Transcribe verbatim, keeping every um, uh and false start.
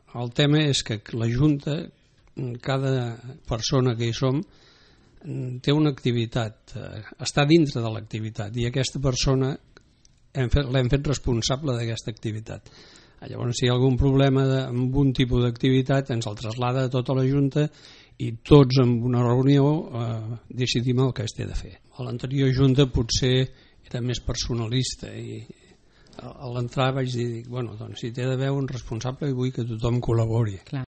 el tema és que la Junta, cada persona que hi som, té una activitat, està dintre de l'activitat, i aquesta persona l'hem fet responsable d'aquesta activitat. Llavors, si hi ha algun problema amb un tipus d'activitat, ens el traslada a tota la Junta i tots en una reunió eh, decidim el que es té de fer. A l'anterior Junta potser era més personalista i a l'entrar vaig dir, bueno, doncs si té d'haver un responsable i vull que tothom col·labori. Clar.